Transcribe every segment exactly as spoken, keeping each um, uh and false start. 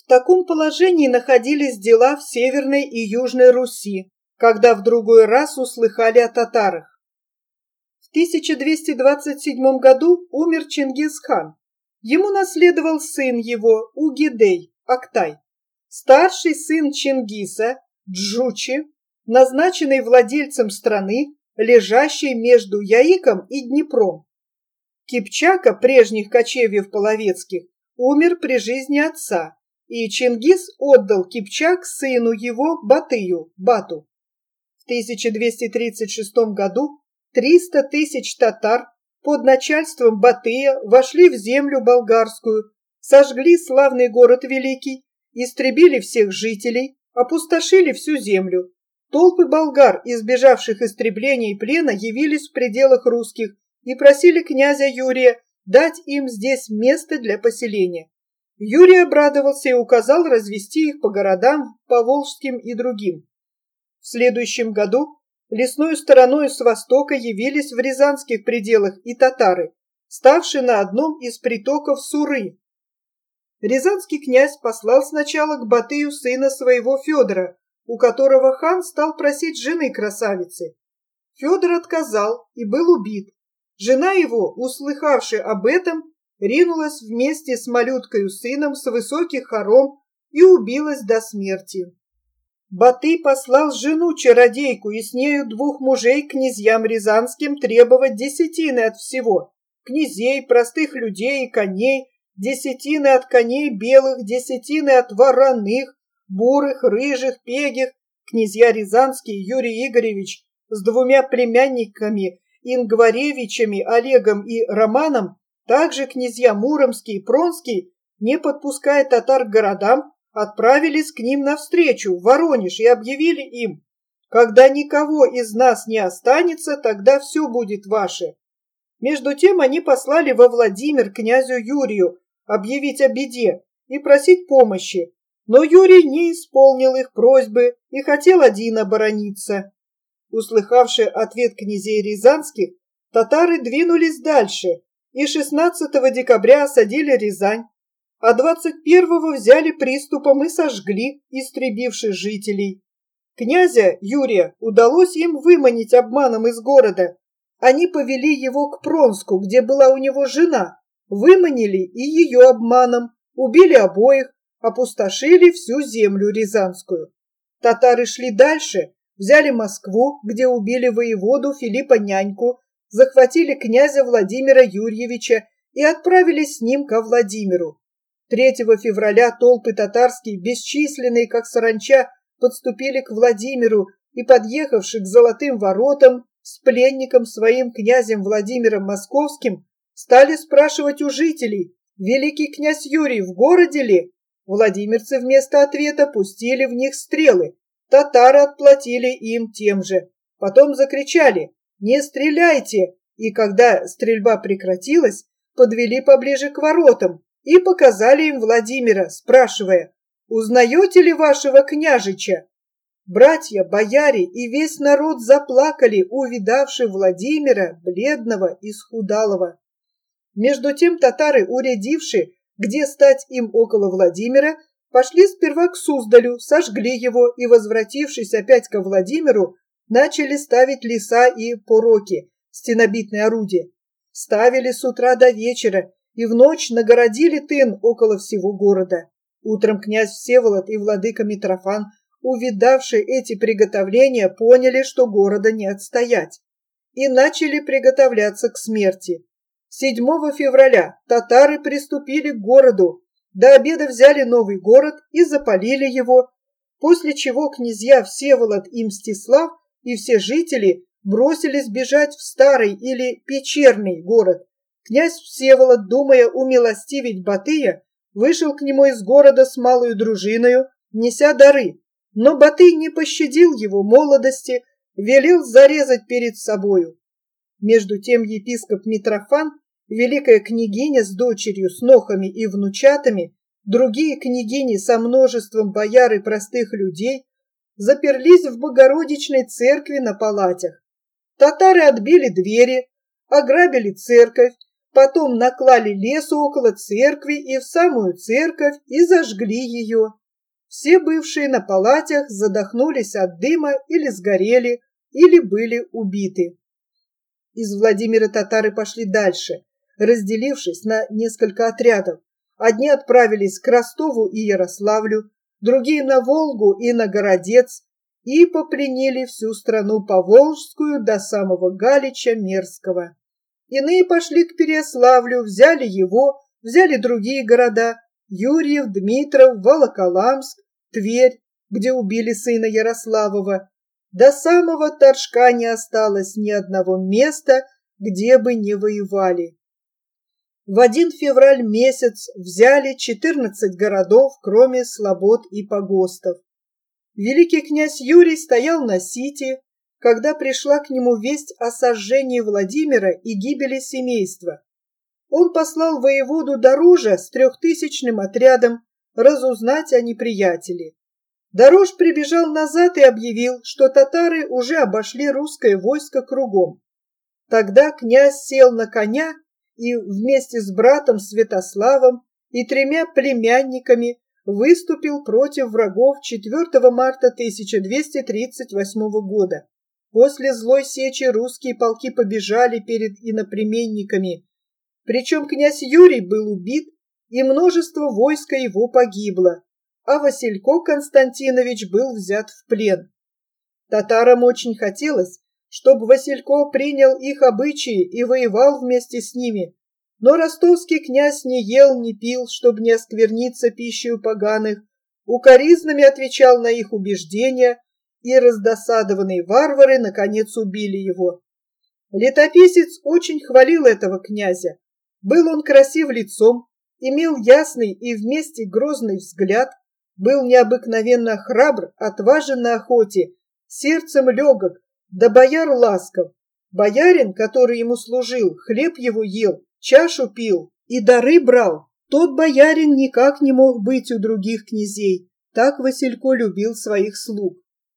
В таком положении находились дела в Северной и Южной Руси, когда в другой раз услыхали о татарах. В тысяча двести двадцать седьмом году умер Чингисхан. Ему наследовал сын его Угидей, Актай. Старший сын Чингиса, Джучи, назначенный владельцем страны, лежащей между Яиком и Днепром. Кипчака прежних кочевьев половецких умер при жизни отца, и Чингис отдал Кипчак сыну его Батыю, Бату. В тысяча двести тридцать шестом году триста тысяч татар под начальством Батыя вошли в землю болгарскую, сожгли славный город великий, истребили всех жителей, опустошили всю землю. Толпы болгар, избежавших истребления и плена, явились в пределах русских и просили князя Юрия дать им здесь место для поселения. Юрий обрадовался и указал развести их по городам поволжским и другим. В следующем году лесной стороной с востока явились в рязанских пределах и татары, ставшие на одном из притоков Суры. Рязанский князь послал сначала к Батыю сына своего Федора, у которого хан стал просить жены красавицы. Федор отказал и был убит. Жена его, услыхавши об этом, ринулась вместе с малюткою сыном с высоких хором и убилась до смерти. Батый послал жену-чародейку и с нею двух мужей к князьям рязанским требовать десятины от всего, князей, простых людей и коней, десятины от коней белых, десятины от вороных, бурых, рыжих, пегих. Князья рязанские Юрий Игоревич с двумя племянниками Ингваревичами Олегом и Романом, также князья Муромский и Пронский, не подпуская татар к городам, отправились к ним навстречу в Воронеж и объявили им: когда никого из нас не останется, тогда все будет ваше. Между тем они послали во Владимир князю Юрию объявить о беде и просить помощи, но Юрий не исполнил их просьбы и хотел один оборониться. Услыхавши ответ князей рязанских, татары двинулись дальше и шестнадцатого декабря осадили Рязань, а двадцать первого взяли приступом и сожгли, истребивши жителей. Князя Юрия удалось им выманить обманом из города. Они повели его к Пронску, где была у него жена, выманили и ее обманом, убили обоих, опустошили всю землю рязанскую. Татары шли дальше, взяли Москву, где убили воеводу Филиппа Няньку, захватили князя Владимира Юрьевича и отправились с ним ко Владимиру. третьего февраля толпы татарские, бесчисленные, как саранча, подступили к Владимиру и, подъехавши к Золотым воротам, с пленником своим князем Владимиром Московским, стали спрашивать у жителей: великий князь Юрий в городе ли? Владимирцы вместо ответа пустили в них стрелы. Татары отплатили им тем же. Потом закричали: «Не стреляйте!» И когда стрельба прекратилась, подвели поближе к воротам и показали им Владимира, спрашивая: «Узнаете ли вашего княжича?» Братья, бояре и весь народ заплакали, увидавши Владимира, бледного и схудалого. Между тем татары, урядивши, где стать им около Владимира, пошли сперва к Суздалю, сожгли его и, возвратившись опять ко Владимиру, начали ставить леса и пороки, стенобитные орудия. Ставили с утра до вечера и в ночь нагородили тын около всего города. Утром князь Всеволод и владыка Митрофан, увидавшие эти приготовления, поняли, что города не отстоять, и начали приготовляться к смерти. седьмого февраля татары приступили к городу, до обеда взяли новый город и запалили его, после чего князья Всеволод и Мстислав и все жители бросились бежать в старый или печерный город. Князь Всеволод, думая умилостивить Батыя, вышел к нему из города с малою дружиною, неся дары, но Батый не пощадил его молодости, велел зарезать перед собою. Между тем епископ Митрофан, великая княгиня с дочерью, с нохами и внучатами, другие княгини со множеством бояр и простых людей заперлись в Богородичной церкви на палатях. Татары отбили двери, ограбили церковь, Потом наклали лесу около церкви и в самую церковь и зажгли ее. Все бывшие на палатях задохнулись от дыма или сгорели, или были убиты. Из Владимира татары пошли дальше, разделившись на несколько отрядов. Одни отправились к Ростову и Ярославлю, другие на Волгу и на Городец, и попленили всю страну Поволжскую до самого Галича Мерского. Иные пошли к Переяславлю, взяли его, взяли другие города – Юрьев, Дмитров, Волоколамск, Тверь, где убили сына Ярославова. До самого Торжка не осталось ни одного места, где бы не воевали. В один февраль месяц взяли четырнадцать городов, кроме слобод и погостов. Великий князь Юрий стоял на Сите, когда пришла к нему весть о сожжении Владимира и гибели семейства. Он послал воеводу Дорожа с трехтысячным отрядом разузнать о неприятеле. Дорож прибежал назад и объявил, что татары уже обошли русское войско кругом. Тогда князь сел на коня и вместе с братом Святославом и тремя племянниками выступил против врагов четвёртого марта тысяча двести тридцать восьмого года. После злой сечи русские полки побежали перед иноплеменниками. Причем князь Юрий был убит, и множество войска его погибло, а Василько Константинович был взят в плен. Татарам очень хотелось, чтобы Василько принял их обычаи и воевал вместе с ними, но ростовский князь не ел, не пил, чтобы не оскверниться пищей поганых, укоризнами отвечал на их убеждения, и раздосадованные варвары наконец убили его. Летописец очень хвалил этого князя. Был он красив лицом, имел ясный и вместе грозный взгляд, был необыкновенно храбр, отважен на охоте, сердцем легок, да бояр ласков. Боярин, который ему служил, хлеб его ел, чашу пил и дары брал. Тот боярин никак не мог быть у других князей, так Василько любил своих слуг.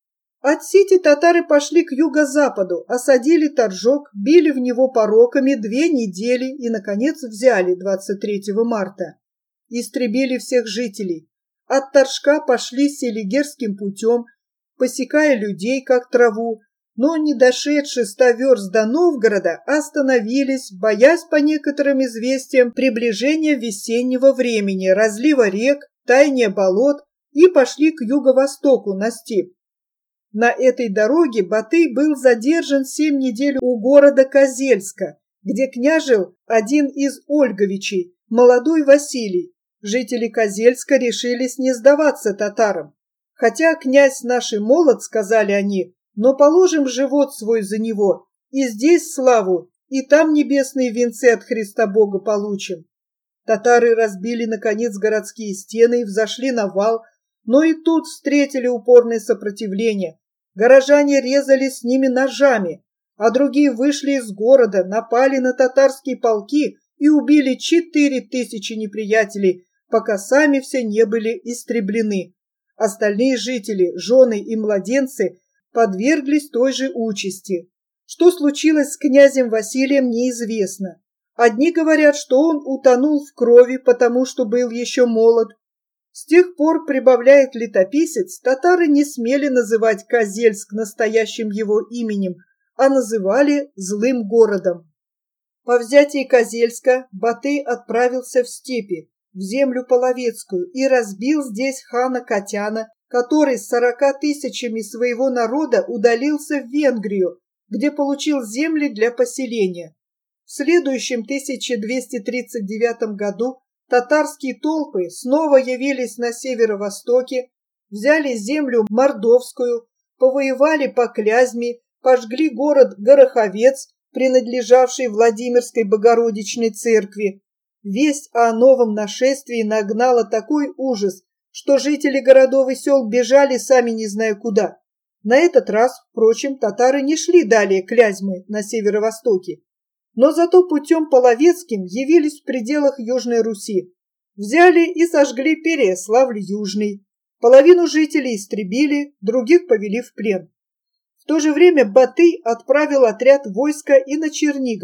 От Сити татары пошли к юго-западу, осадили Торжок, били в него пороками две недели и, наконец, взяли двадцать третьего марта. Истребили всех жителей. От Торжка пошли селигерским путем, посекая людей, как траву, но, не дошедши ста верст до Новгорода, остановились, боясь по некоторым известиям приближения весеннего времени, разлива рек, таяния болот, и пошли к юго-востоку на степь. На этой дороге Батый был задержан семь недель у города Козельска, где княжил один из Ольговичей, молодой Василий. Жители Козельска решились не сдаваться татарам. Хотя князь наш и молод, сказали они, но положим живот свой за него, и здесь славу, и там небесные венцы от Христа Бога получим. Татары разбили, наконец, городские стены и взошли на вал, но и тут встретили упорное сопротивление. Горожане резали с ними ножами, а другие вышли из города, напали на татарские полки и убили четыре тысячи неприятелей, пока сами все не были истреблены. Остальные жители, жены и младенцы подверглись той же участи. Что случилось с князем Василием, неизвестно. Одни говорят, что он утонул в крови, потому что был еще молод. С тех пор, прибавляет летописец, татары не смели называть Козельск настоящим его именем, а называли злым городом. По взятии Козельска Батый отправился в степи, в землю Половецкую, и разбил здесь хана Катяна, который с сорока тысячами своего народа удалился в Венгрию, где получил земли для поселения. В следующем тысяча двести тридцать девятом году татарские толпы снова явились на северо-востоке, взяли землю Мордовскую, повоевали по Клязьме, пожгли город Гороховец, принадлежавший Владимирской Богородичной церкви. Весть о новом нашествии нагнала такой ужас, что жители городов и сел бежали сами не зная куда. На этот раз, впрочем, татары не шли далее Клязьмы на северо-востоке, но зато путем Половецким явились в пределах Южной Руси. Взяли и сожгли Переяславль-Южный. Половину жителей истребили, других повели в плен. В то же время Батый отправил отряд войска и на Чернигов.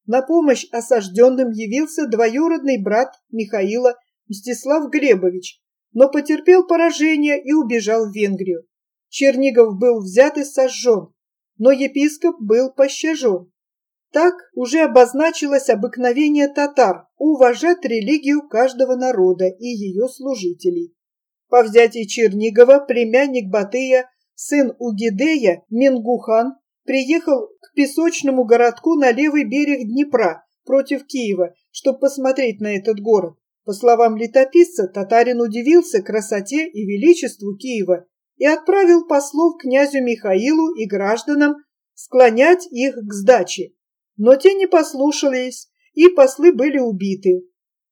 На помощь осажденным явился двоюродный брат Михаила Мстислав Глебович, но потерпел поражение и убежал в Венгрию. Чернигов был взят и сожжен, но епископ был пощажен. Так уже обозначилось обыкновение татар уважать религию каждого народа и ее служителей. По взятии Чернигова племянник Батыя, сын Угидея, Мингухан, приехал к песочному городку на левый берег Днепра против Киева, чтобы посмотреть на этот город. По словам летописца, татарин удивился красоте и величеству Киева и отправил послов князю Михаилу и гражданам склонять их к сдаче. Но те не послушались, и послы были убиты.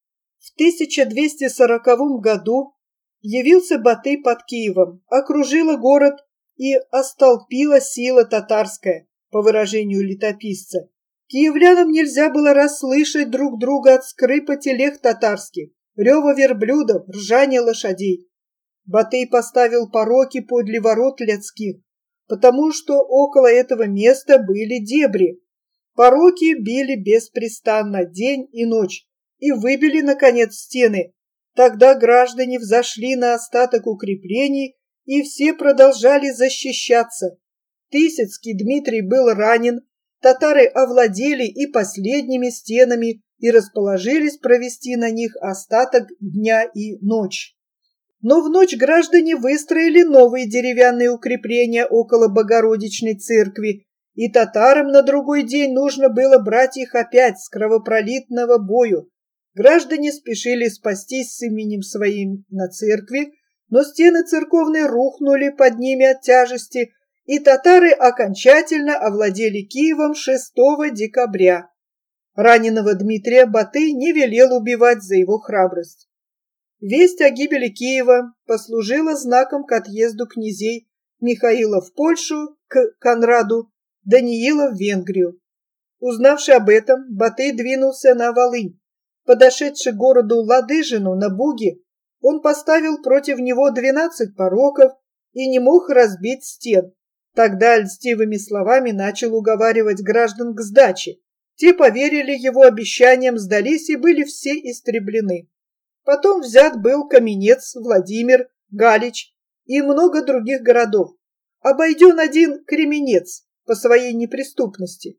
В тысяча двести сороковом году явился Батый под Киевом, окружила город и остолпила сила татарская, по выражению летописца. Киевлянам нельзя было расслышать друг друга от скрипа телег татарских, рева верблюдов, ржания лошадей. Батый поставил пороки подле ворот Ляцких, потому что около этого места были дебри. Пороки били беспрестанно, день и ночь, и выбили, наконец, стены. Тогда граждане взошли на остаток укреплений, и все продолжали защищаться. Тысяцкий Дмитрий был ранен, татары овладели и последними стенами и расположились провести на них остаток дня и ночь. Но в ночь граждане выстроили новые деревянные укрепления около Богородичной церкви, и татарам на другой день нужно было брать их опять с кровопролитного бою. Граждане спешили спастись с именем своим на церкви, но стены церковные рухнули под ними от тяжести, и татары окончательно овладели Киевом шестого декабря. Раненого Дмитрия Батый не велел убивать за его храбрость. Весть о гибели Киева послужила знаком к отъезду князей Михаила в Польшу, к Конраду, Даниила в Венгрию. Узнавший об этом, Батый двинулся на Волынь. Подошедший к городу Ладыжину на Буге, он поставил против него двенадцать пороков и не мог разбить стен. Тогда льстивыми словами начал уговаривать граждан к сдаче. Те поверили его обещаниям, сдались и были все истреблены. Потом взят был Каменец, Владимир, Галич и много других городов. Обойден один Кременец по своей неприступности.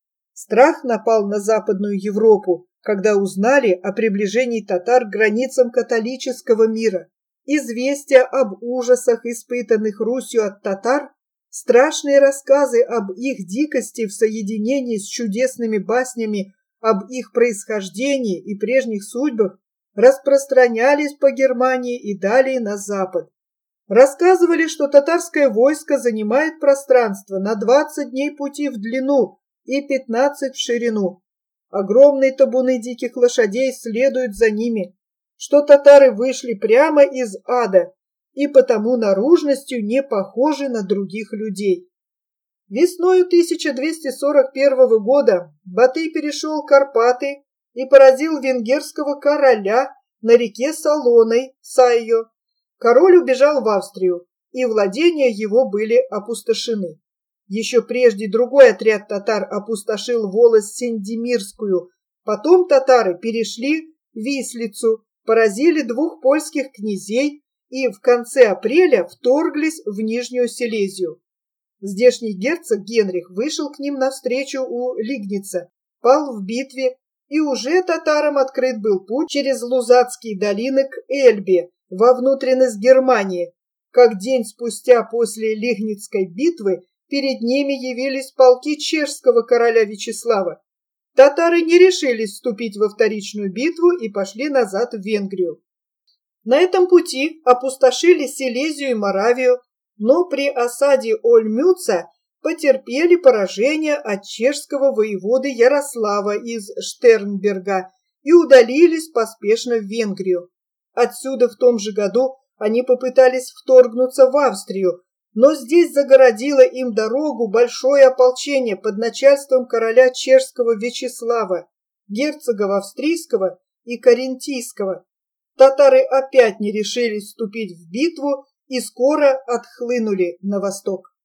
Страх напал на Западную Европу, когда узнали о приближении татар к границам католического мира. Известия об ужасах, испытанных Русью от татар, страшные рассказы об их дикости в соединении с чудесными баснями об их происхождении и прежних судьбах распространялись по Германии и далее на запад. Рассказывали, что татарское войско занимает пространство на двадцать дней пути в длину и пятнадцать в ширину. Огромные табуны диких лошадей следуют за ними, что татары вышли прямо из ада и потому наружностью не похожи на других людей. Весною тысяча двести сорок первого года Батый перешел Карпаты и поразил венгерского короля на реке Солоной, Сайо. Король убежал в Австрию, и владения его были опустошены. Еще прежде другой отряд татар опустошил волость Сендемирскую. Потом татары перешли Вислицу, поразили двух польских князей и в конце апреля вторглись в Нижнюю Силезию. Здешний герцог Генрих вышел к ним навстречу у Лигница, пал в битве, и уже татарам открыт был путь через Лузатские долины к Эльбе, во внутренность Германии. Как день спустя после Лигницкой битвы перед ними явились полки чешского короля Вячеслава. Татары не решились вступить во вторичную битву и пошли назад в Венгрию. На этом пути опустошили Силезию и Моравию, но при осаде Ольмюца потерпели поражение от чешского воеводы Ярослава из Штернберга и удалились поспешно в Венгрию. Отсюда в том же году они попытались вторгнуться в Австрию, но здесь загородило им дорогу большое ополчение под начальством короля чешского Вячеслава, герцогов австрийского и карентийского. Татары опять не решились вступить в битву и скоро отхлынули на восток.